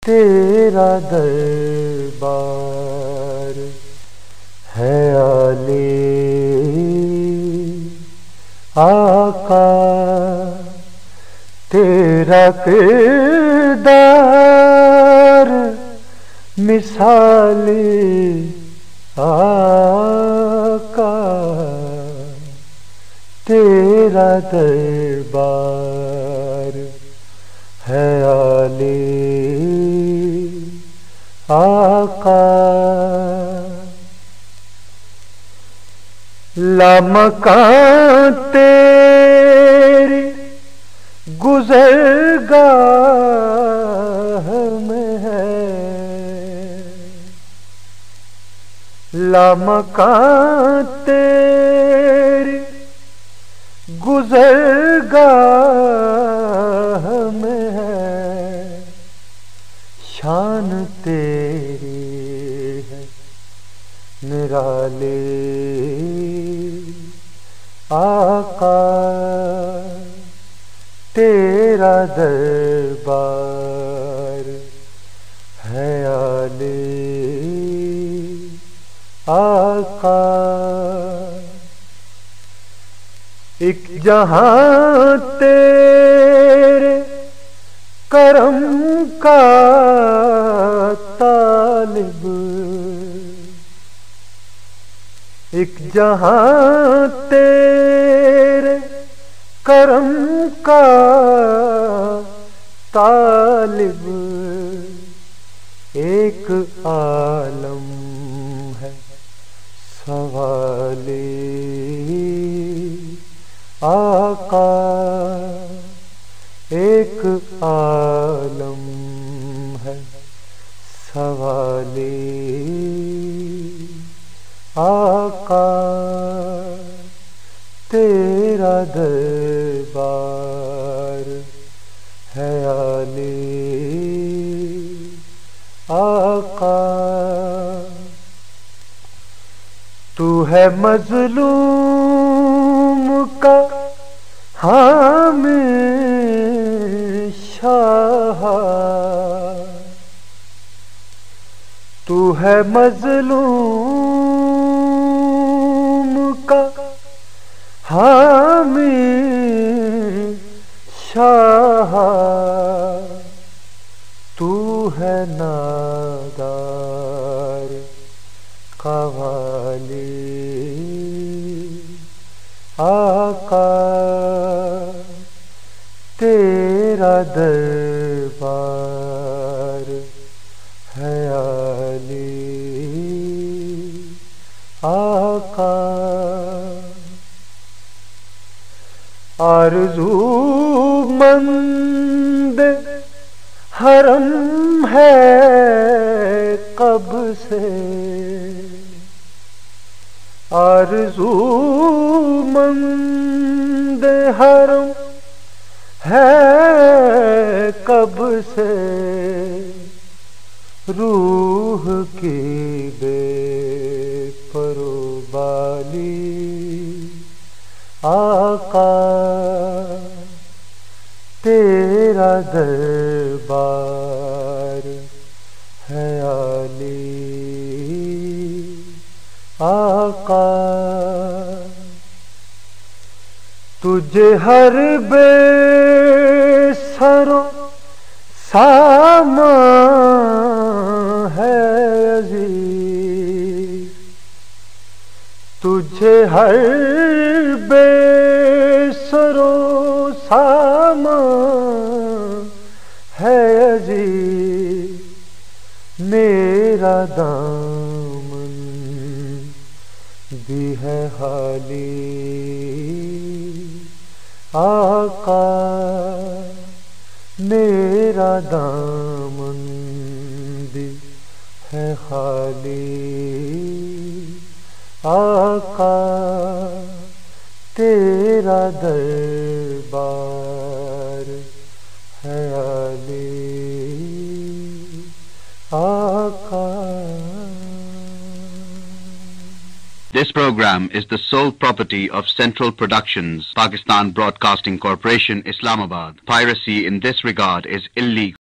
تیرا دربار ہے عالی آقا، تیرا کردار مثالی آقا، تیرا دربار ہے عالی آقا، لامکان تیری گزرگاہ میں ہے، لامکان تیری گزرگاہ میں ہے، شان تیری ہے نرالی آقا، تیرا دربار ہے عالی آقا، ایک جہاں تیرے کرم کا طالب، ایک جہاں تیرے کرم کا طالب، ایک عالم ہے سوالی آقا، ایک عالم ہے سوالی آقا، تیرا دربار ہے عالی آقا، تو ہے مظلوم کا حامی شاہ، تو ہے مظلوم کا حامی شاہ، تو ہے نادار قوالی آقا، تیرا دربار ہے عالی آقا، آرزو مند حرم ہے کب سے، آرزو مند حرم ہے کب سے، روح کی بے پروبالی آقا، تیرا دربار ہے عالی آقا، تجھے ہر بے سرو سامان ہے عزیز، تجھے ہر بے سرو سامان ہے عزیز، میرا دامن بھی ہے خالی آقا، میرا دامن بھی ہے خالی آقا، تیرا دربار ہے عالی آقا۔ This program is the sole property of Central Productions, Pakistan Broadcasting Corporation, Islamabad. Piracy in this regard is illegal.